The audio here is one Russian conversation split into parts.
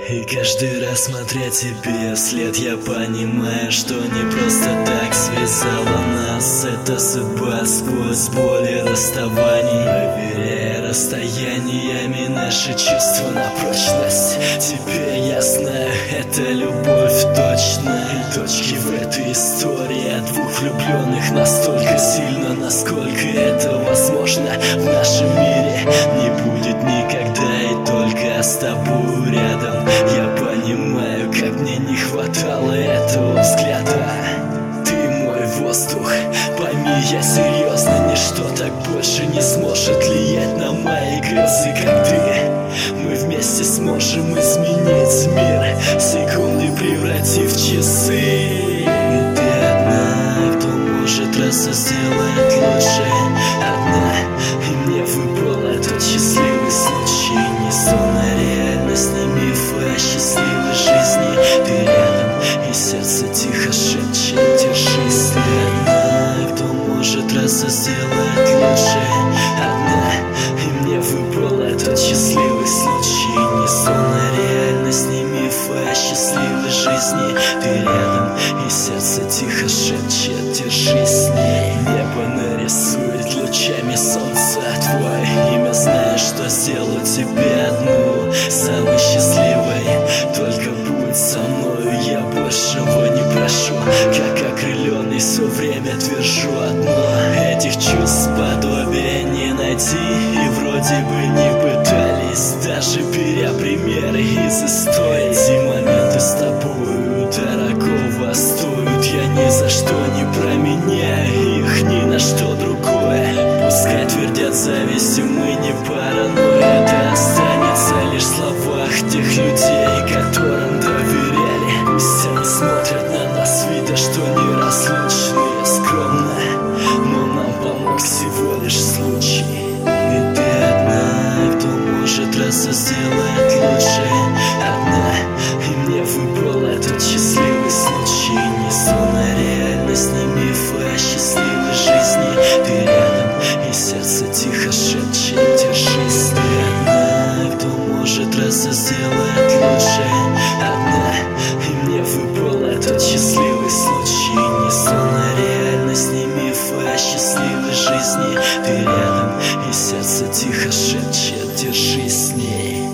И каждый раз, смотря тебе вслед, я понимаю, что не просто так связала нас эта судьба сквозь боль и расставаний. Проверяя расстояниями наши чувства на прочность. Теперь я знаю, это любовь точно. И точки в этой истории от двух влюбленных настолько сильно, насколько это возможно в нашем мире. Не будет никогда, и только с тобой рядом. Я понимаю, как мне не хватало этого взгляда. Ты мой воздух, пойми, я серьезно. Ничто так больше не сможет влиять на мои грезы, как ты. Мы вместе сможем изменить мир, секунды превратив в часы. И ты одна, кто может раз сделать лучше. Одна, и мне выпал этот счастливый случай. Не сон, а реальность, не мифы о счастливой жизни. Ты рядом, и сердце тихо шепчет: держись. Ты одна, кто может раз сделать лучше. Одна, и мне выпал этот счастливый случай. Не сон, а реальность, не мифы о счастливой жизни. Ты рядом, и сердце тихо шепчет: держись с ней. Небо нарисует лучами солнца твое имя. Знаю, что сделаю тебе одну самой счастливой. Только будь со мною, я большего не прошу. Как окрыленный все время твержу одно: этих чувств подобия не найти. И вроде бы не пытались, даже беря примеры из истории. Эти моменты с тобою дорогого стоят. Я ни за что не променяю их ни на что другое. Пускай твердят завистью, мы не паранойя. Это останется лишь в словах тех людей, которым доверяли. Пусть они смотрят на нас, видя, что неразлучные. Скромно, но нам помог всего лишь случай. И ты одна, кто может раз сделать лучше. Одна, и мне выпал этот счастливый случай. Не сон, а реальность, не мифы о счастливой жизни. Ты рядом, и сердце тихо шепчет: держись. Ты одна, кто может раз сделать лучше. Одна, и мне выпал этот счастливый случай. Не сон, а реальность, не мифы о счастливой жизни. Ты рядом, и сердце тихо шепчет: держись с ней.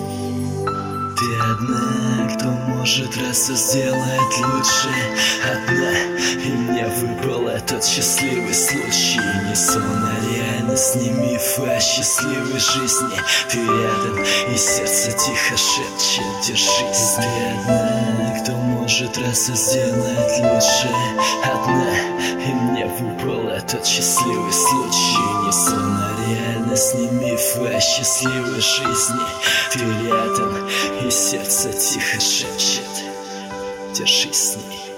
Ты одна, кто может раз сделать лучше. Одна, и мне выпал этот счастливый случай. Не сон, а реальность, не мифы о счастливой жизни. Ты рядом, и сердце тихо шепчет: держись. Ты одна, кто может раз сделать лучше. Одна, и мне выпал этот счастливый случай. Не сон, а реальность, не мифы о счастливой жизни. Ты рядом, и сердце тихо шепчет: держись с ней.